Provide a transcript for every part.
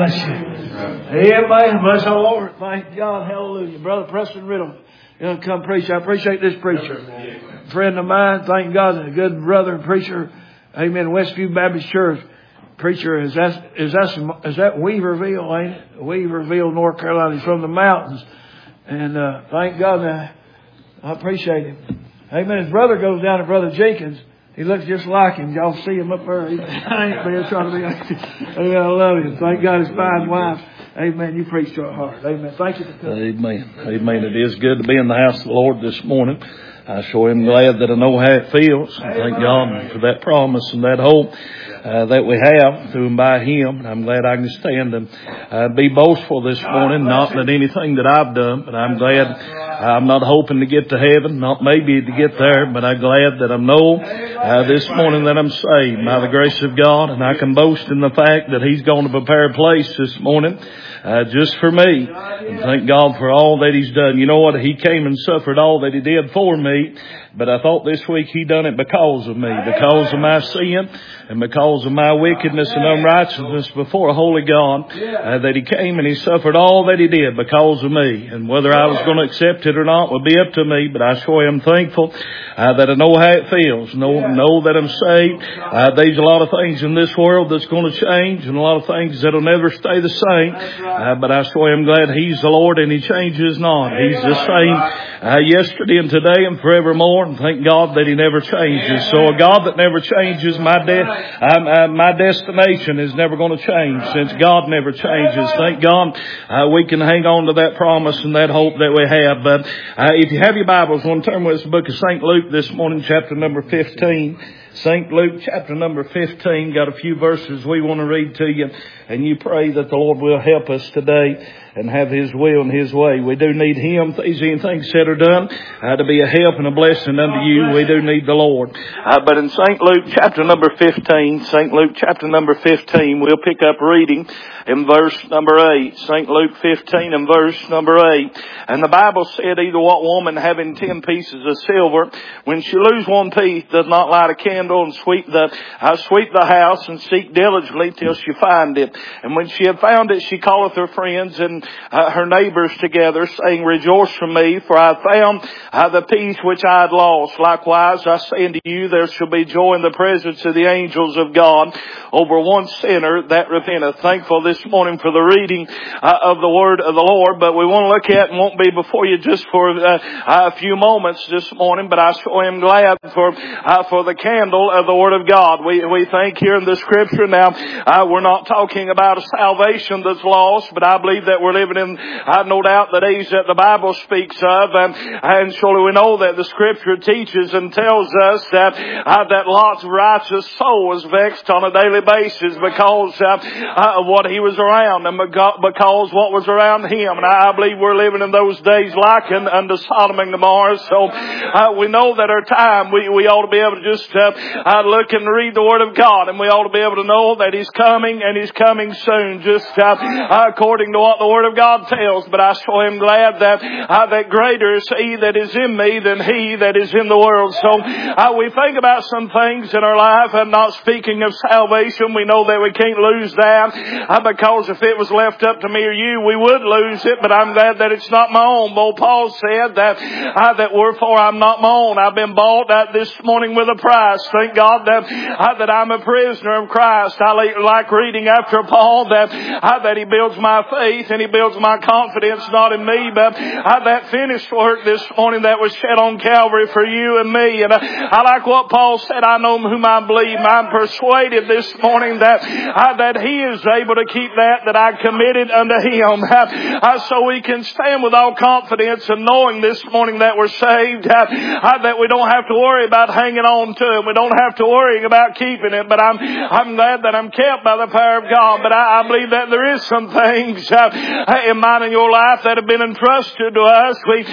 bless you. Amen. Bless the Lord. Thank God. Hallelujah. Brother Preston Riddle, come preach. I appreciate this preacher. Friend of mine. Thank God. A good brother and preacher. Amen. Westview Baptist Church. Preacher is that Weaverville, ain't it? Weaverville, North Carolina. He's from the mountains. And thank God. I appreciate him. Amen. His brother goes down to Brother Jenkins. He looks just like him. Y'all see him up there. I ain't being trying to be. Amen. I love him. Thank God his fine wife. Amen. You preach to our heart. Amen. Thank you for coming. Amen. Amen. It is good to be in the house of the Lord this morning. I sure am glad that I know how it feels. And thank God for that promise and that hope that we have through and by Him. I'm glad I can stand and be boastful this morning. Not that anything that I've done, but I'm glad. I'm not hoping to get to heaven, not maybe to get there, but I'm glad that I know this morning that I'm saved by the grace of God, and I can boast in the fact that He's going to prepare a place this morning just for me. And thank God for all that He's done. You know what? He came and suffered all that He did for me, but I thought this week He done it because of me, because of my sin, and because of my wickedness and unrighteousness before a holy God, that He came and He suffered all that He did because of me. And whether I was going to accept it or not would be up to me, but I sure am thankful that I know how it feels. Know that I'm saved. There's a lot of things in this world that's going to change, and a lot of things that'll never stay the same. But I sure am glad He's the Lord and He changes not. He's the same yesterday and today and forevermore, and thank God that He never changes. So a God that never changes, my destination is never going to change, since God never changes. Thank God we can hang on to that promise and that hope that we have. But if you have your Bibles, I want to turn with us the book of St. Luke this morning, chapter number 15. St. Luke, chapter number 15. Got a few verses we want to read to you. And you pray that the Lord will help us today and have His will and His way. We do need Him. Is anything said or done to be a help and a blessing unto you? We do need the Lord. But in St. Luke, chapter number 15, St. Luke, chapter number 15, we'll pick up reading in verse number 8. St. Luke 15 and verse number 8. And the Bible said, either what woman having 10 pieces of silver, when she lose one piece, does not light a candle and sweep the house and seek diligently till she find it. And when she had found it, she calleth her friends and her neighbors together, saying, rejoice from me, for I found the piece which I had lost. Likewise, I say unto you, there shall be joy in the presence of the angels of God over one sinner that repenteth. Thankful this morning for the reading of the word of the Lord, but we want to look at, and won't be before you just for a few moments this morning, but I sure am glad for the candle of the word of God. We think here in the scripture now, we're not talking about a salvation that's lost, but I believe that we're living in, no doubt, the days that the Bible speaks of, and surely we know that the scripture teaches and tells us that Lot's righteous soul was vexed on a daily basis because of what he was around and because what was around him. And I believe we're living in those days likened unto Sodom and Gomorrah. So we know that our time, we ought to be able to just look and read the Word of God, and we ought to be able to know that He's coming, and He's coming soon, just according to what the Word of God tells. But I sure am glad that greater is He that is in me than he that is in the world. So we think about some things in our life, and not speaking of salvation, we know that we can't lose that, because if it was left up to me or you, we would lose it. But I'm glad that it's not my own. Old Paul said that wherefore I'm not my own. I've been bought this morning with a price. Thank God that I'm a prisoner of Christ. I like reading after Paul that he builds my faith and he builds my confidence not in me, but that finished work this morning that was shed on Calvary for you and me. And I like what Paul said. I know whom I believe. I'm persuaded this morning that He is able to keep that I committed unto Him. So we can stand with all confidence and knowing this morning that we're saved, that we don't have to worry about hanging on to it. We don't have to worry about keeping it. But I'm glad that I'm kept by the power of God. But I believe that there is some things in mine and your life that have been entrusted to us.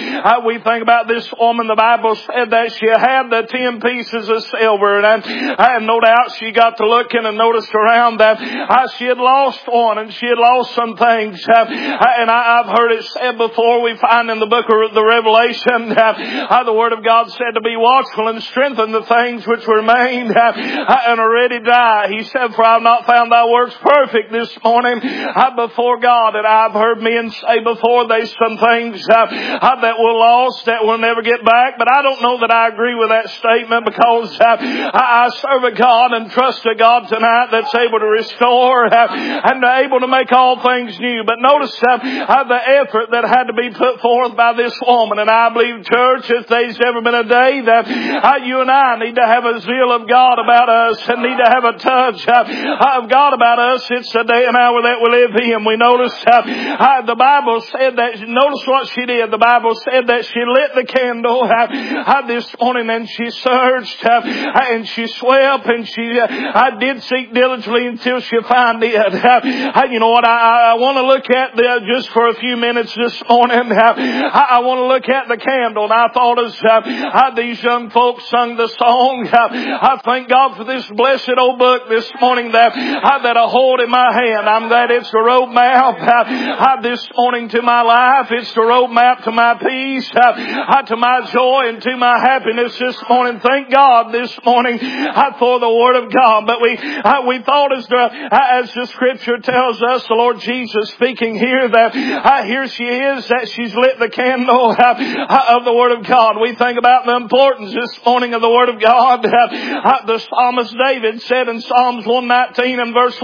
We think about this woman. The Bible said that she had the 10 pieces of silver, and no doubt she got to looking and noticed around that she had lost one, and she had lost some things. And I've heard it said before. We find in the book of the Revelation, the Word of God said to be watchful and strengthen the things which were remain and already die. He said, for I have not found thy works perfect this morning before God. And I've heard men say before, there's some things that were lost that we'll never get back. But I don't know that I agree with that statement, because I serve a God and trust a God tonight that's able to restore and able to make all things new. But notice the effort that had to be put forth by this woman. And I believe, church, if there's ever been a day that you and I need to have a zeal of God about us and need to have a touch of God about us, it's the day and hour that we live in. We notice the Bible said that, notice what she did. The Bible said that she lit the candle this morning, and she searched and she swept and she did seek diligently until she found it. You know what? I want to look at just for a few minutes this morning. I want to look at the candle, and I thought as these young folks sung the song, I thank God for this blessed old book this morning that I hold in my hand. I'm glad it's the roadmap this morning to my life. It's the roadmap to my peace, to my joy, and to my happiness this morning. Thank God this morning for the Word of God. But we thought as the Scripture tells us, the Lord Jesus speaking here, that here she is, that she's lit the candle of the Word of God. We think about the importance this morning of the Word of God. The psalmist David said in Psalms 119 and verse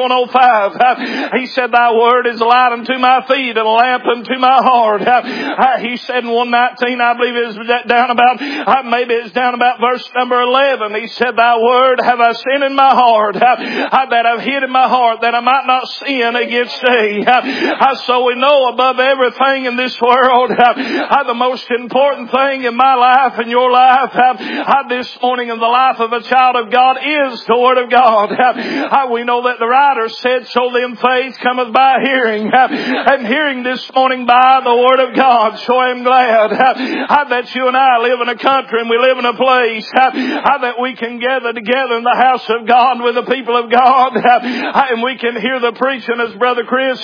105, he said, thy Word is a light unto my feet and a lamp unto my heart. He said in 119, I believe it's down about, maybe it's down about verse number 11. He said, thy Word have I sin in my heart, that I've hid in my heart, that I might not sin against thee. So we know above everything in this world, the most important thing in my life and your life this morning in the life of a child of God is the Word of God. We know that the writer said, so then faith cometh by hearing, and hearing this morning by the Word of God. So I'm glad that you and I live in a country and we live in a place that we can gather together in the house of God with the people of God, and we can hear the preaching as Brother Chris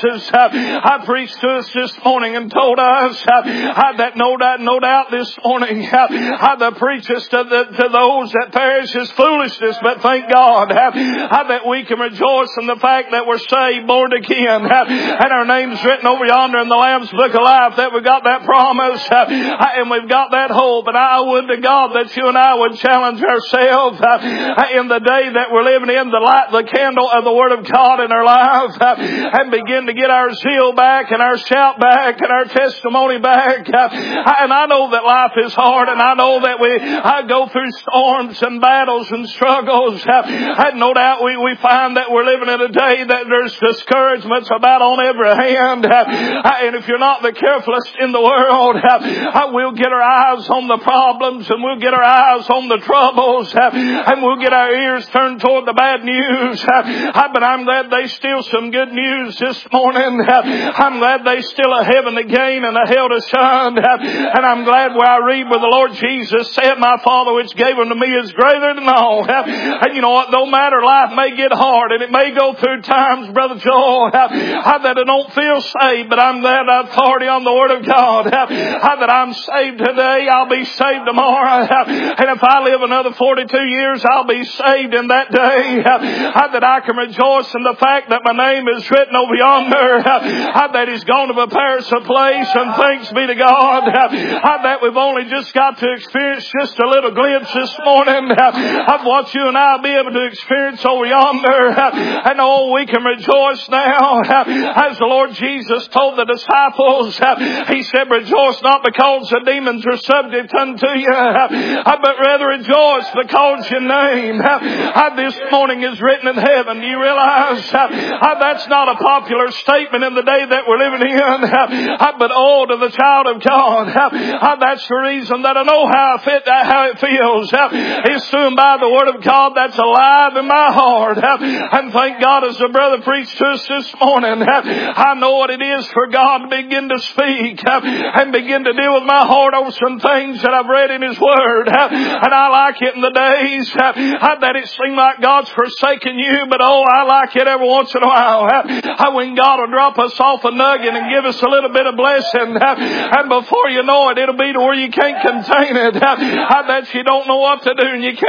has preached to us this morning and told us that no doubt this morning the preachers to those that perish is foolishness, but thank God that we can rejoice in the fact that we're saved, born again, and our names written over yonder in the Lamb's Book of Life, that we've got that promise and we've got that hope. And I would to God that you and I would challenge ourselves in the day that we're living in, to light the candle of the Word of God in our life and begin to get our zeal back and our shout back and our testimony back. And I know that life is hard, and I know that we go through storms and battles and struggles. And no doubt we find that we're living in a day that there's discouragements about on every hand. And if you're not the carefulest in the world, we'll get our eyes on the problems, and we'll get our eyes on the troubles, and we'll get our ears turned toward the bad news. But I'm glad there's still some good news this morning. I'm glad there's still a heaven to gain and a hell to shun. And I'm glad where I read where the Lord Jesus said, my Father which gave them to me is greater than all. And you know what? No matter, life may get hard, and it may go through times, Brother Joel, that I don't feel saved, but I'm glad I've authority on the Word of God. That I'm saved today, I'll be saved tomorrow. And if I live another 42 years, I'll be saved in that day. That I can rejoice in the fact that my name is written over yonder. That He's gone to prepare us a place, and thanks be to God. That we've only just got to experience just a little glimpse this morning of what you and I will be able to experience over yonder. And oh, we can rejoice now. As the Lord Jesus told the disciples, He said, rejoice not because the demons are subject unto you, but rather rejoice because your name this morning is written in heaven. Do you realize that's not a popular statement in the day that we're living in? But oh, to the child of God, that's the reason that I know how it feels. It's soon by the Word of God that's alive in my heart. And thank God, as the brother preached to us this morning, I know what it is for God to begin to speak and begin to deal with my heart over some things that I've read in His Word. And I like it in the days that it seemed like God's forsaken you, but oh, I like it every once in a while when God will drop us off a nugget and give us a little bit of blessing, and before you know it, it'll be to where you can't contain it, that you don't know what to do and you can't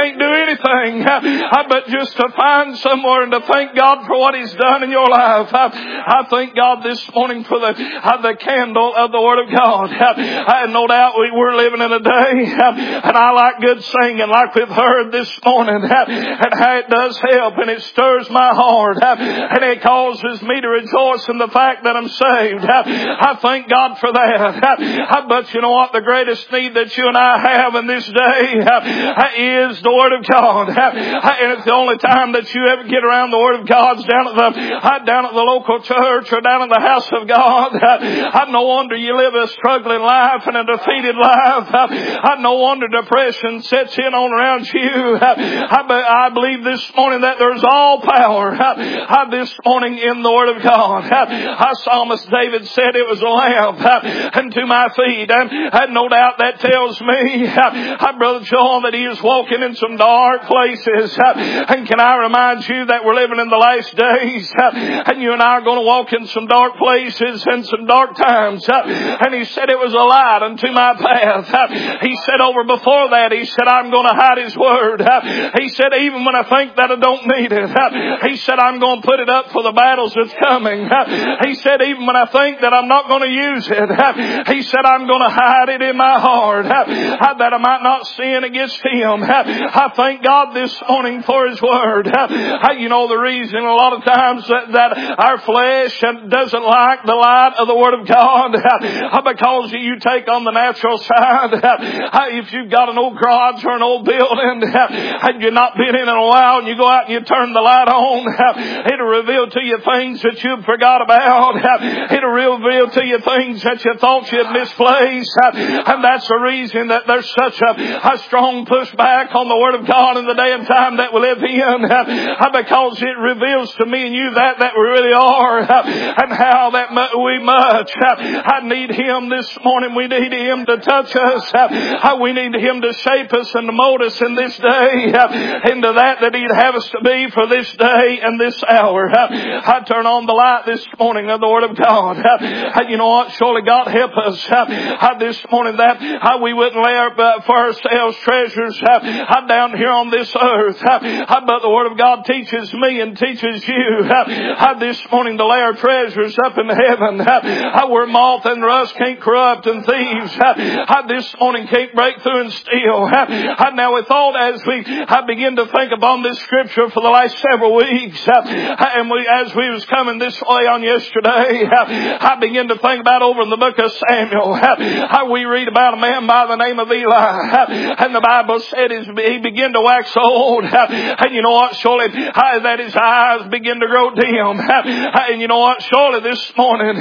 can't do anything but just to find somewhere and to thank God for what He's done in your life. I thank God this morning for the candle of the Word of God. I have no doubt we're living in a day, and I like good singing like we've heard this morning, and how it does help and it stirs my heart, and it causes me to rejoice in the fact that I'm saved. I thank God for that. But you know what? The greatest need that you and I have in this day is the Word of God. And it's the only time that you ever get around the Word of God's down at the local church or down in the house of God. No wonder you live a struggling life and a defeated life. No wonder depression sets in on around you. I believe this morning that there's all power this morning in the Word of God. Psalmist David said it was a lamp unto my feet. And no doubt that tells me, Brother Joel, that he is walking in some dark places. And can I remind you that we're living in the last days, and you and I are going to walk in some dark places and some dark times. And he said it was a light unto my path. He said over before that, he said, I'm going to hide His Word. He said, even when I think that I don't need it, he said, I'm going to put it up for the battles that's coming. He said, even when I think that I'm not going to use it, he said, I'm going to hide it in my heart, that I might not sin against Him. I thank God this morning for His Word. You know the reason a lot of times that our flesh doesn't like the light of the Word of God, because you take on the natural side. If you've got an old garage or an old building and you've not been in a while, and you go out and you turn the light on, it'll reveal to you things that you forgot about. It'll reveal to you things that you thought you'd misplaced. And that's the reason that there's such a strong pushback on the Word of God in the day and time that we live in, because it reveals to me and you that we really are, and how that we much need Him this morning. We need Him to touch us. We need Him to shape us and to mold us in this day into that He'd have us to be for this day and this hour. I turn on the light this morning of the Word of God. You know what? Surely God help us this morning that we wouldn't lay up for ourselves treasures down here on this earth. But the Word of God teaches me and teaches you this morning to lay our treasures up in heaven, where moth and rust can't corrupt and thieves this morning can't break through and steal. Now we thought as we begin to think upon this scripture for the last several weeks, and as we was coming this way on yesterday, I began to think about over in the book of Samuel, how we read about a man by the name of Eli, and the Bible said he began to wax old, and you know what, surely that his eyes begin to grow dim, and you know what, surely this morning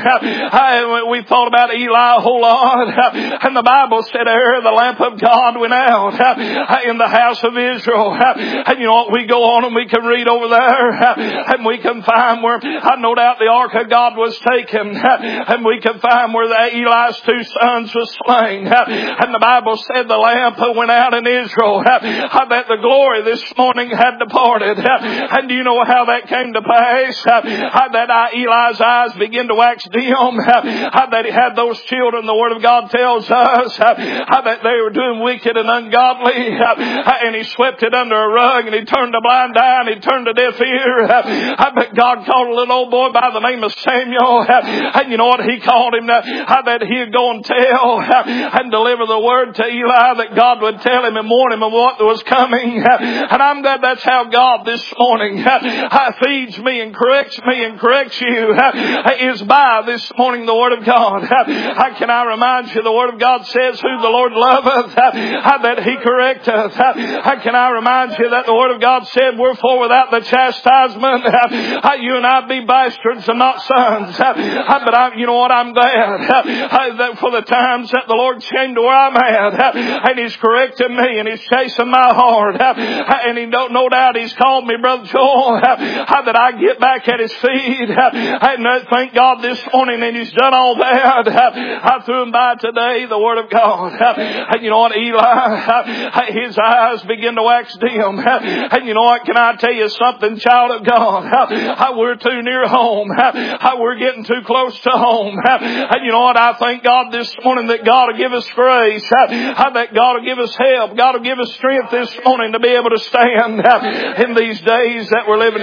we thought about Eli a whole lot, and the Bible said the lamp of God went out in the house of Israel, and you know what, we go on and we can read over there, and we can find where no doubt the ark of God was taken, and we can find where Eli's two sons were slain, and the Bible said the lamp went out in Israel, that the glory this morning had departed. And do you know how that came to pass? That Eli's eyes began to wax dim, that he had those children, the Word of God tells us, that they were doing wicked and ungodly, and he swept it under a rug, and he turned a blind eye, and he turned a deaf ear. But God called a little old boy by the name of Samuel, and you know what? He called him that he'd go and tell and deliver the word to Eli, that God would tell him and warn him of what was coming. And I'm glad that's how God this morning feeds me and corrects you, is by this morning the Word of God. Can I remind you, the Word of God says, who the Lord loveth, that He correcteth. Can I remind you that the Word of God said, wherefore without the chastisement, you and I be bastards and not sons. But you know what, I'm glad that for the times that the Lord came to where I'm at, and He's correcting me, and He's chasing my heart, and He no doubt He's called me, Brother Joel, that I get back at His feet, and thank God this morning, and He's done all that. I threw him by today, the Word of God, and you know what, Eli, his eyes begin to wax dim, and you know what, can I tell you something, child of God, we're too near home, we're getting too close to home, and you know what, I thank God this morning that God will give us grace, that God will give us help, God will give us strength strength this morning to be able to stand in these days that we're living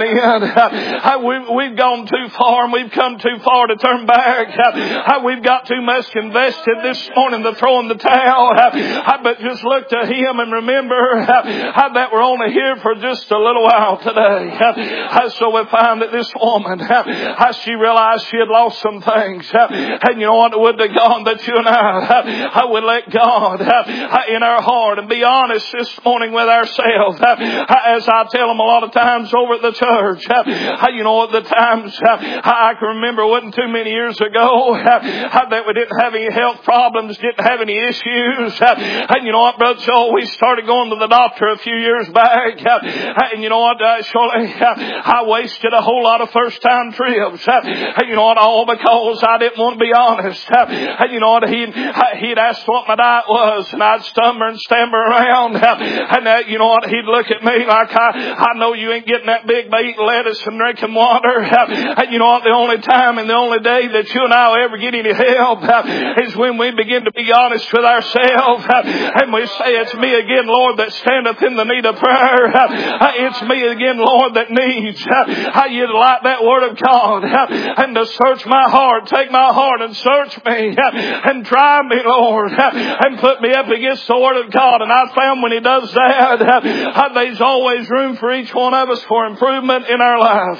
in. We've gone too far and we've come too far to turn back. We've got too much invested this morning to throw in the towel. But just look to Him and remember that we're only here for just a little while today. So we find that this woman, she realized she had lost some things. And you know what? Would to God that you and I would let God in our heart and be honest this morning with ourselves. As I tell them a lot of times over at the church, you know, at the times I can remember it wasn't too many years ago that we didn't have any health problems, didn't have any issues. And you know what, Brother Joel, we started going to the doctor a few years back. And you know what, surely I wasted a whole lot of first time trips. And you know what, all because I didn't want to be honest. And you know what, he'd ask what my diet was, and I'd stammer around. And you know what, he'd look at me like, I know you ain't getting that big by eating lettuce and drinking water. And you know what, the only time and the only day that you and I will ever get any help is when we begin to be honest with ourselves. And we say, it's me again, Lord, that standeth in the need of prayer. It's me again, Lord, that needs you to like that Word of God and to search my heart. Take my heart and search me and try me, Lord, and put me up against the Word of God. And I found when He does that, there's always room for each one of us for improvement in our life.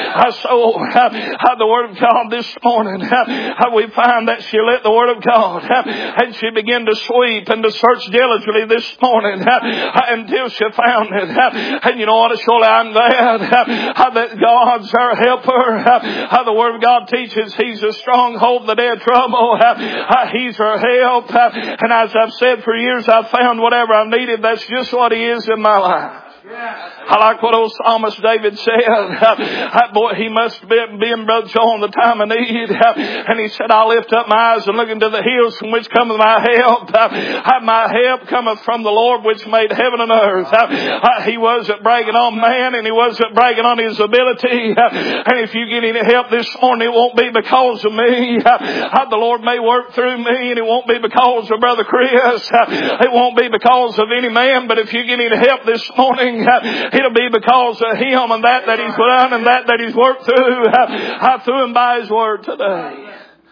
So the Word of God this morning, we find that she let the Word of God and she began to sweep and to search diligently this morning until she found it. And you know what? Surely I'm glad that God's our helper. The Word of God teaches He's a stronghold in the day of trouble. He's our help. And as I've said for years, I've found whatever I've needed, that's just what He is in my life. I like what old psalmist David said. Boy, he must have been Brother Joel in the time of need. And he said, I lift up my eyes and look into the hills from which cometh my help. My help cometh from the Lord which made heaven and earth. He wasn't bragging on man and he wasn't bragging on his ability. And if you get any help this morning, it won't be because of me. The Lord may work through me, and it won't be because of Brother Chris. It won't be because of any man. But if you get any help this morning, it'll be because of Him and that He's done and that He's worked through Him by His Word today.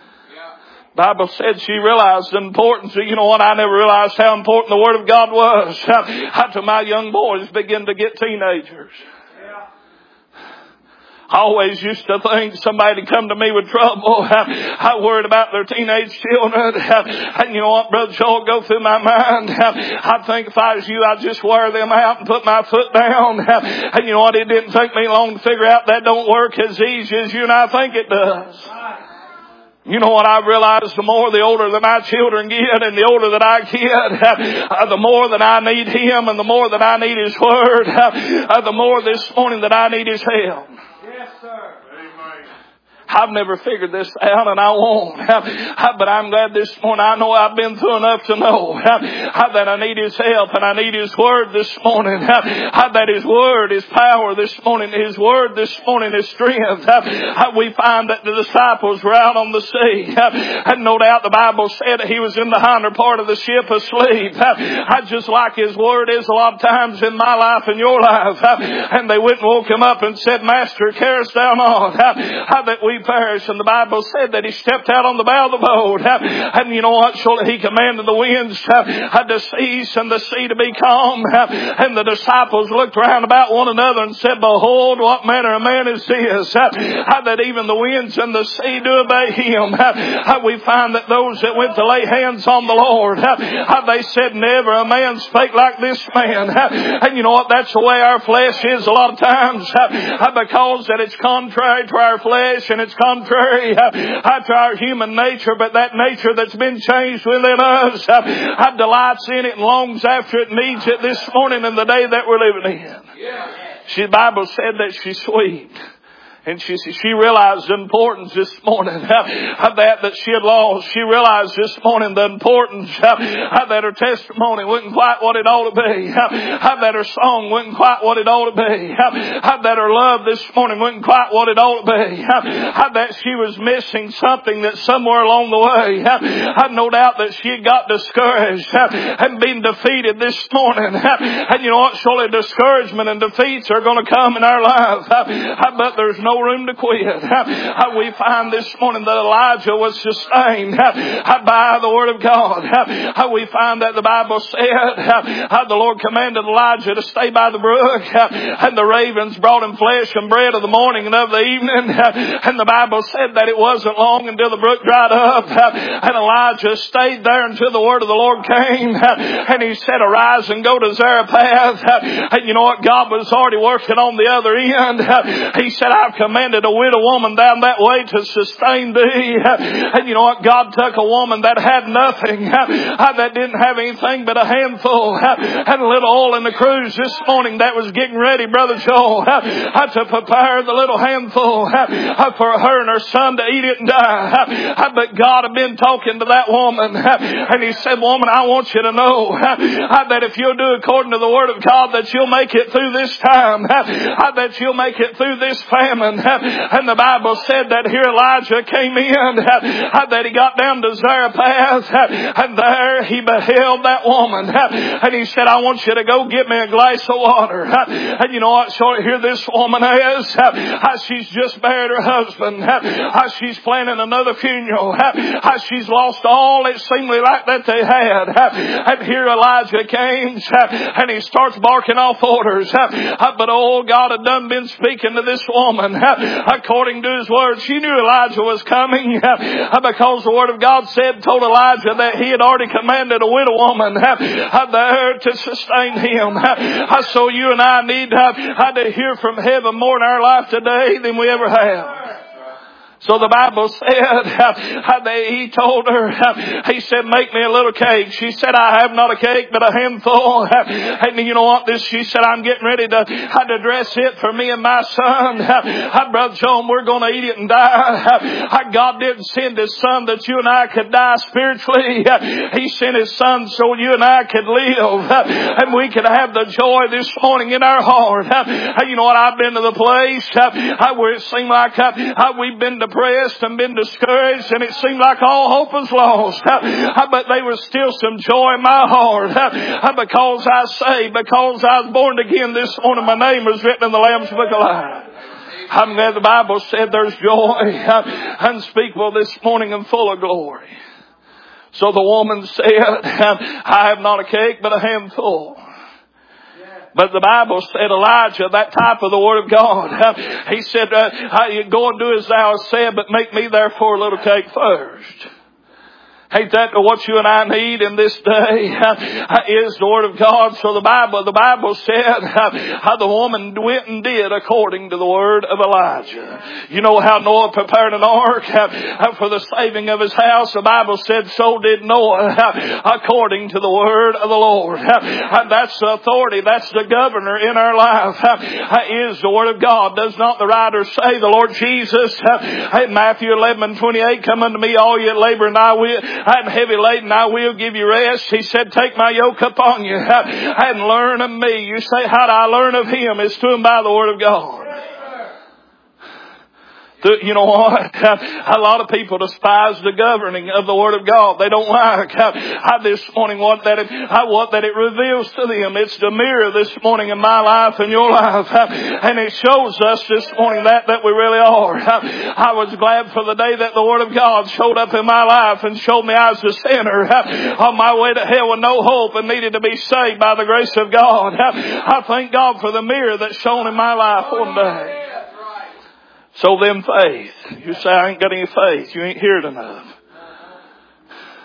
Bible said she realized the importance. You know what? I never realized how important the Word of God was until my young boys began to get teenagers. I always used to think somebody come to me with trouble. I worried about their teenage children. And you know what, Brother Joel, go through my mind. I think if I was you, I'd just wear them out and put my foot down. And you know what, it didn't take me long to figure out that don't work as easy as you and I think it does. You know what I realize, the more the older that my children get and the older that I get, the more that I need Him and the more that I need His Word, the more this morning that I need His help. I've never figured this out, and I won't. But I'm glad this morning I know I've been through enough to know that I need His help and I need His Word this morning. That His Word is power this morning. His Word this morning is strength. We find that the disciples were out on the sea. And no doubt the Bible said He was in the hinder part of the ship asleep. Just like His Word is a lot of times in my life and your life. And they went and woke Him up and said, Master, carest thou not that we perish? And the Bible said that He stepped out on the bow of the boat. And you know what? Surely He commanded the winds to cease and the sea to be calm. And the disciples looked round about one another and said, Behold, what manner of man is this, that even the winds and the sea do obey Him. We find that those that went to lay hands on the Lord, they said, Never a man spake like this man. And you know what? That's the way our flesh is a lot of times, because that it's contrary to our flesh and it's contrary to our human nature. But that nature that's been changed within us delights in it and longs after it, needs it this morning in the day that we're living in. The Bible said that she swept. And she realized the importance this morning of that she had lost. She realized this morning the importance that her testimony wasn't quite what it ought to be. That her song wasn't quite what it ought to be. That her love this morning wasn't quite what it ought to be. That she was missing something that somewhere along the way, had no doubt that she had got discouraged and been defeated this morning. And you know what? Surely discouragement and defeats are going to come in our life. But there's no room to quit. We find this morning that Elijah was sustained by the Word of God. We find that the Bible said the Lord commanded Elijah to stay by the brook, and the ravens brought him flesh and bread of the morning and of the evening. And the Bible said that it wasn't long until the brook dried up, and Elijah stayed there until the word of the Lord came, and he said, "Arise and go to Zarephath." And you know what? God was already working on the other end. He said, "I've commanded a widow woman down that way to sustain thee." And you know what? God took a woman that had nothing, that didn't have anything but a handful, and a little oil in the cruise this morning that was getting ready, Brother Joel, to prepare the little handful for her and her son to eat it and die. But God had been talking to that woman, and He said, "Woman, I want you to know that if you'll do according to the Word of God, that you'll make it through this time, that you'll make it through this famine." And the Bible said that here Elijah came in, that he got down to Zarephath, and there he beheld that woman, and he said, "I want you to go get me a glass of water." And you know what? So here this woman is, she's just buried her husband, she's planning another funeral, she's lost all it seemed like that they had, and here Elijah came, and he starts barking off orders. But oh, God had done been speaking to this woman according to His Word. She knew Elijah was coming, because the Word of God told Elijah that He had already commanded a widow woman there to sustain him. So you and I need to hear from heaven more in our life today than we ever have. So the Bible said, he told her, he said, "Make me a little cake." She said, "I have not a cake, but a handful." And you know what? She said, "I'm getting ready to dress it for me and my son. Brother John, we're going to eat it and die." God didn't send His Son that you and I could die spiritually. He sent His Son so you and I could live, and we could have the joy this morning in our heart. You know what? I've been to the place where it seemed like we've been depressed and been discouraged, and it seemed like all hope was lost. But there was still some joy in my heart, because I was born again this morning. My name was written in the Lamb's Book of Life. I'm glad the Bible said there's joy unspeakable this morning and full of glory. So the woman said, "I have not a cake, but a handful." But the Bible said Elijah, that type of the Word of God, he said, "Go and do as thou hast said, but make me therefore a little cake first." Ain't that what you and I need in this day? Is the Word of God. So the Bible said how the woman went and did according to the word of Elijah. You know how Noah prepared an ark for the saving of his house. The Bible said so did Noah according to the word of the Lord. That's the authority. That's the governor in our life. Is the Word of God. Does not the writer say, the Lord Jesus in Matthew 11:28, "Come unto me, all ye that labor and I'm heavy laden, I will give you rest." He said, "Take my yoke upon you and learn of me." You say, "How do I learn of Him?" It's to Him by the Word of God. You know what? A lot of people despise the governing of the Word of God. They don't like this morning what that it reveals to them. It's the mirror this morning in my life and your life. And it shows us this morning that we really are. I was glad for the day that the Word of God showed up in my life and showed me I was a sinner on my way to hell with no hope and needed to be saved by the grace of God. I thank God for the mirror that shone in my life one day. So then faith. You say, "I ain't got any faith." You ain't heard enough.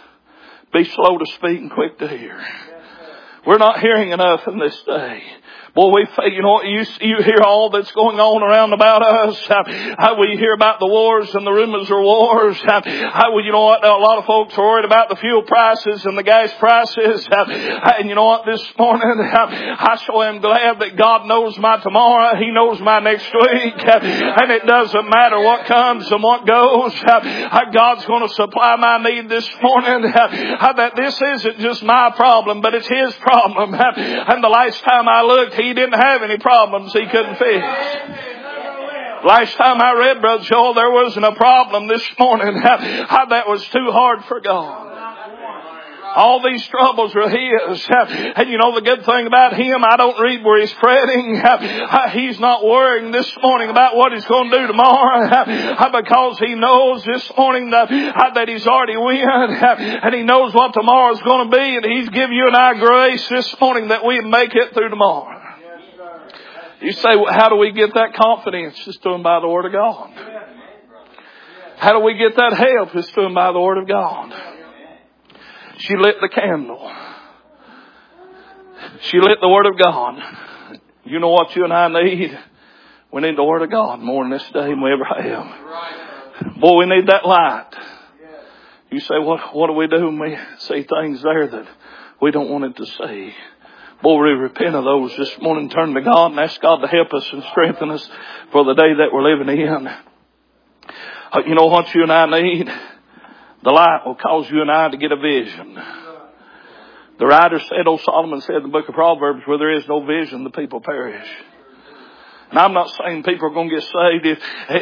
Be slow to speak and quick to hear. We're not hearing enough in this day. Boy, you know, you hear all that's going on around about us. How we hear about the wars and the rumors of wars. How you know what? A lot of folks are worried about the fuel prices and the gas prices. And you know what? This morning, I sure am glad that God knows my tomorrow. He knows my next week. And it doesn't matter what comes and what goes. God's going to supply my need this morning. That this isn't just my problem, but it's His problem. And the last time I looked, He didn't have any problems He couldn't fix. Last time I read, Brother Joel, there wasn't a problem this morning that was too hard for God. All these troubles are His. And you know the good thing about Him, I don't read where He's fretting. He's not worrying this morning about what He's going to do tomorrow. Because He knows this morning that He's already won. And He knows what tomorrow's going to be. And He's given you and I grace this morning that we make it through tomorrow. You say, well, how do we get that confidence? It's through and by the Word of God. How do we get that help? It's through and by the Word of God. She lit the candle. She lit the Word of God. You know what you and I need? We need the Word of God more in this day than we ever have. Boy, we need that light. You say, what do we do when we see things there that we don't want it to see? Boy, we repent of those this morning, turn to God and ask God to help us and strengthen us for the day that we're living in. You know what you and I need? The light will cause you and I to get a vision. The writer said, Solomon said in the book of Proverbs, where there is no vision, the people perish. And I'm not saying people are going to get saved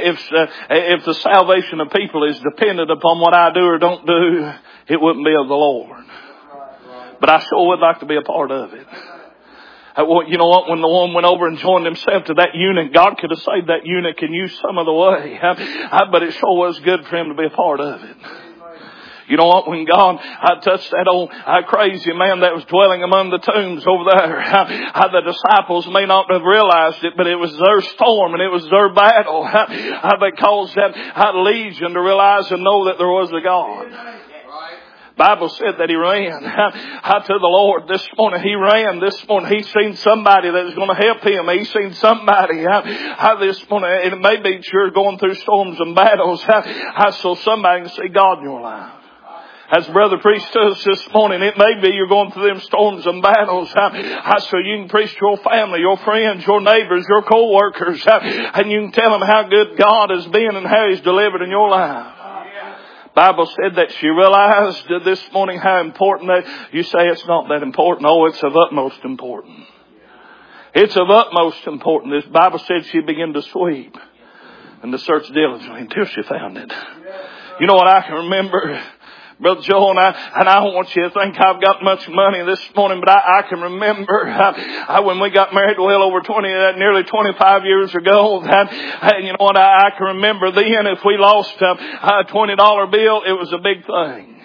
if the salvation of people is dependent upon what I do or don't do, it wouldn't be of the Lord. But I sure would like to be a part of it. You know what? When the one went over and joined himself to that eunuch, God could have saved that eunuch and used some of the way. But it sure was good for him to be a part of it. You know what? When God touched that old crazy man that was dwelling among the tombs over there, the disciples may not have realized it, but it was their storm and it was their battle that caused that legion to realize and know that there was a God. Bible said that he ran to the Lord this morning. He ran this morning. He's seen somebody that's going to help him. He's seen somebody this morning. It may be you're going through storms and battles. So somebody can see God in your life. As Brother preached to us this morning, it may be you're going through them storms and battles. So you can preach to your family, your friends, your neighbors, your co-workers. And you can tell them how good God has been and how He's delivered in your life. Bible said that she realized this morning how important that. You say it's not that important. Oh, it's of utmost importance. It's of utmost importance. This Bible said she began to sweep and to search diligently until she found it. You know what I can remember? Brother Joel, and I don't want you to think I've got much money this morning, but I can remember when we got married well over nearly 25 years ago. You know what? I can remember then if we lost a $20 bill, it was a big thing.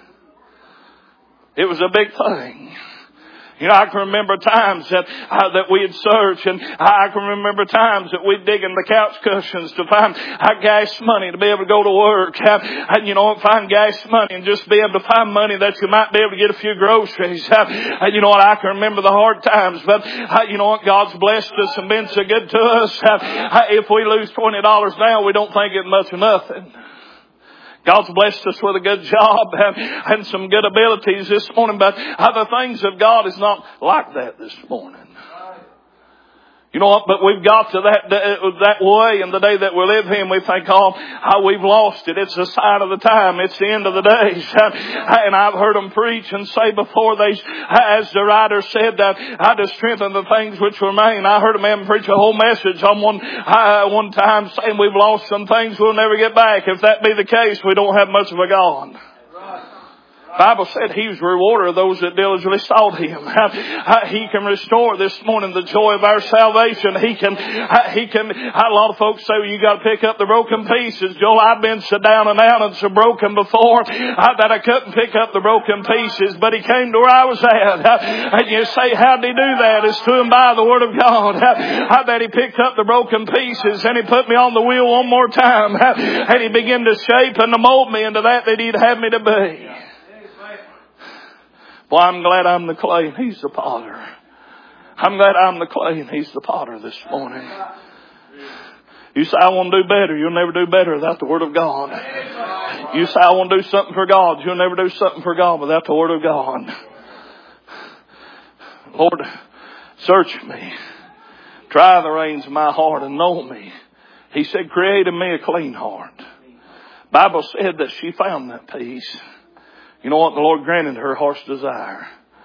It was a big thing. You know, I can remember times that we had searched, and I can remember times that we'd dig in the couch cushions to find gas money to be able to go to work. And you know, find gas money and just be able to find money that you might be able to get a few groceries. And you know what? I can remember the hard times, but you know what? God's blessed us and been so good to us. If we lose $20 now, we don't think it's much of nothing. God's blessed us with a good job and some good abilities this morning, but the things of God is not like that this morning. You know what? But we've got to that way in the day that we live in. We think, how we've lost it. It's the sign of the time. It's the end of the days. And I've heard them preach and say before as the writer said, that to strengthen the things which remain. I heard a man preach a whole message on one time saying we've lost some things we'll never get back. If that be the case, we don't have much of a God. Bible said He's a rewarder of those that diligently sought Him. He can restore this morning the joy of our salvation. He can. A lot of folks say, well, you got to pick up the broken pieces. Joel, I've been so down and out and so broken before that I couldn't pick up the broken pieces. But He came to where I was at. And you say, how did He do that? It's through and by the Word of God. That He picked up the broken pieces and He put me on the wheel one more time. And He began to shape and to mold me into that He'd have me to be. Well, I'm glad I'm the clay and He's the potter. I'm glad I'm the clay and He's the potter this morning. You say, I want to do better. You'll never do better without the Word of God. You say, I want to do something for God. You'll never do something for God without the Word of God. Lord, search me. Try the reins of my heart and know me. He said, create in me a clean heart. Bible said that she found that peace. You know what? The Lord granted her heart's desire.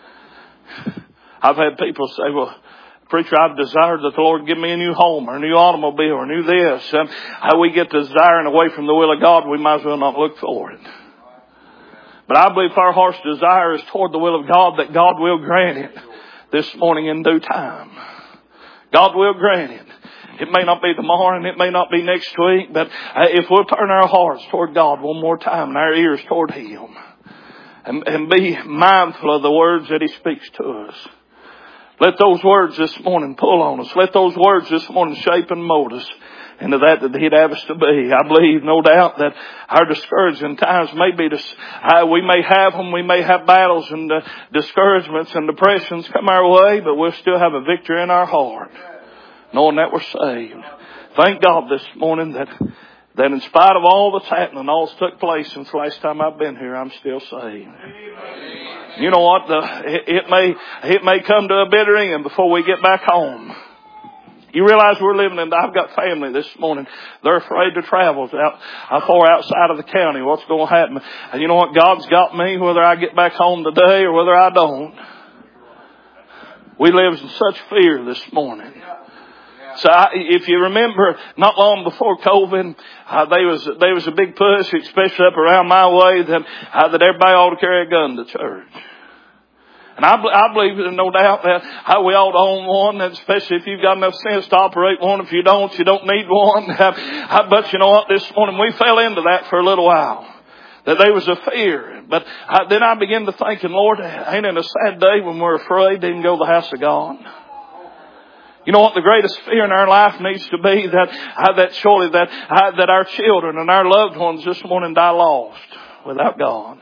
I've had people say, well, preacher, I've desired that the Lord give me a new home or a new automobile or a new this. How we get desiring away from the will of God, we might as well not look for it. But I believe if our heart's desire is toward the will of God, that God will grant it this morning in due time. God will grant it. It may not be tomorrow and it may not be next week, but if we'll turn our hearts toward God one more time and our ears toward Him and be mindful of the words that He speaks to us. Let those words this morning pull on us. Let those words this morning shape and mold us into that He'd have us to be. I believe, no doubt, that our discouraging times may be, we may have them, we may have battles and discouragements and depressions come our way, but we'll still have a victory in our heart, knowing that we're saved. Thank God this morning that in spite of all that's happening, all that's took place since the last time I've been here, I'm still saved. You know what? It may come to a bitter end before we get back home. You realize we're living in, I've got family this morning. They're afraid to travel far outside of the county. What's going to happen? And you know what? God's got me whether I get back home today or whether I don't. We live in such fear this morning. So if you remember, not long before COVID, there was a big push, especially up around my way, that everybody ought to carry a gun to church. And I believe, no doubt, that we ought to own one, especially if you've got enough sense to operate one. If you don't need one. But you know what? This morning we fell into that for a little while. That there was a fear. But then I began to think, Lord, ain't it a sad day when we're afraid to even go to the house of God? You know what? The greatest fear in our life needs to be that surely that our children and our loved ones this morning die lost without God.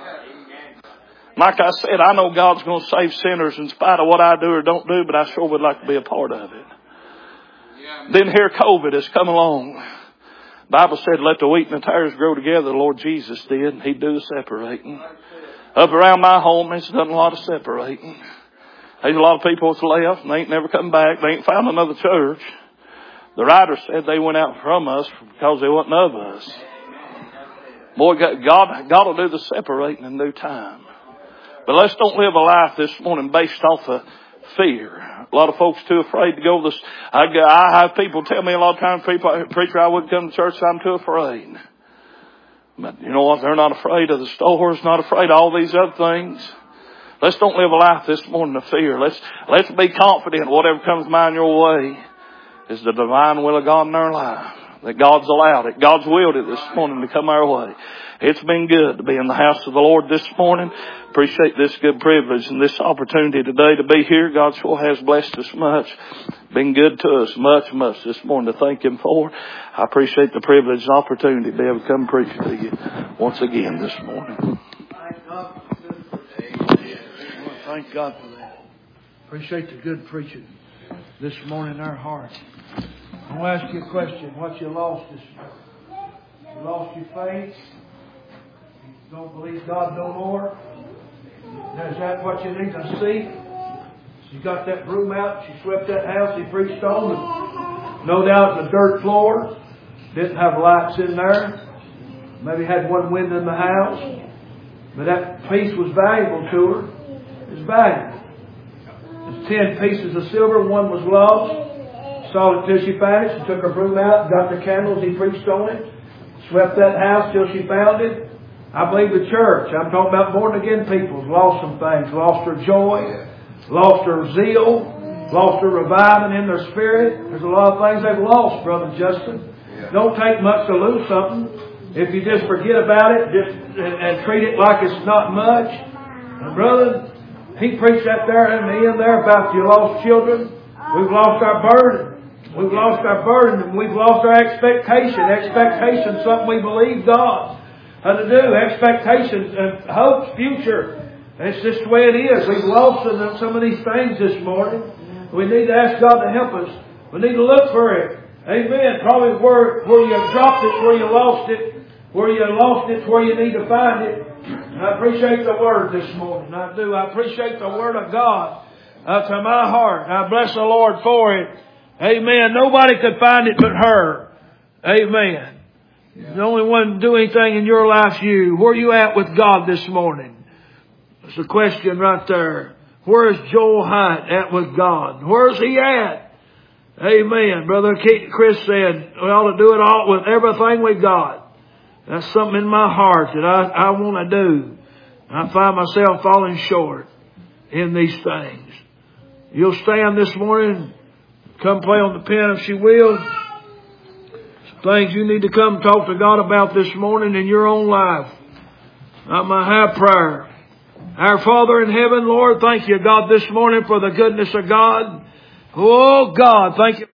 Like I said, I know God's going to save sinners in spite of what I do or don't do, but I sure would like to be a part of it. Then here COVID has come along. The Bible said, let the wheat and the tares grow together. The Lord Jesus did, and He'd do the separating. Up around my home, He's done a lot of separating. There's a lot of people that's left, and they ain't never come back. They ain't found another church. The writer said they went out from us because they wasn't of us. Boy, God will do the separating in due time. But let's don't live a life this morning based off of fear. A lot of folks too afraid to go this. I have people tell me a lot of times, preacher, I wouldn't come to church, I'm too afraid. But you know what? They're not afraid of the stores, not afraid of all these other things. Let's don't live a life this morning of fear. Let's be confident whatever comes by in your way is the divine will of God in our life. That God's allowed it. God's willed it this morning to come our way. It's been good to be in the house of the Lord this morning. Appreciate this good privilege and this opportunity today to be here. God sure has blessed us much. Been good to us much this morning to thank Him for. I appreciate the privilege and opportunity to be able to come preach to you once again this morning. Thank God for that. Appreciate the good preaching this morning in our hearts. I want to ask you a question. What you lost this morning? You lost your faith? You don't believe God no more? Is that what you need to see? She got that broom out. She swept that house he preached on. No doubt the dirt floor. Didn't have lights in there. Maybe had one window in the house. But that piece was valuable to her. It was valuable. There's 10 pieces of silver. One was lost. Saw it till she found it. She took her broom out, got the candles, he preached on it, swept that house till she found it. I believe the church, I'm talking about born again people, lost some things. Lost their joy, lost their zeal, lost their reviving in their spirit. There's a lot of things they've lost, Brother Justin. Don't take much to lose something. If you just forget about it and treat it like it's not much. And brother, he preached that there in the end there about your lost children. We've lost our burden. We've lost our burden and we've lost our expectation. Expectation is something we believe God to do. Expectation and hope, future. It's just the way it is. We've lost some of these things this morning. We need to ask God to help us. We need to look for it. Amen. Probably where you dropped it, where you lost it. Where you lost it, where you need to find it. I appreciate the Word this morning. I do. I appreciate the Word of God to my heart. I bless the Lord for it. Amen. Nobody could find it but her. Amen. Yeah. The only one to do anything in your life, you. Where are you at with God this morning? That's the question right there. Where is Joel Hyatt at with God? Where is he at? Amen. Brother Chris said we ought to do it all with everything we got. That's something in my heart that I want to do. I find myself falling short in these things. You'll stand this morning, come play on the piano if you will. Some things you need to come talk to God about this morning in your own life. I'm going to have prayer. Our Father in heaven, Lord, thank you, God, this morning for the goodness of God. Oh, God, thank you.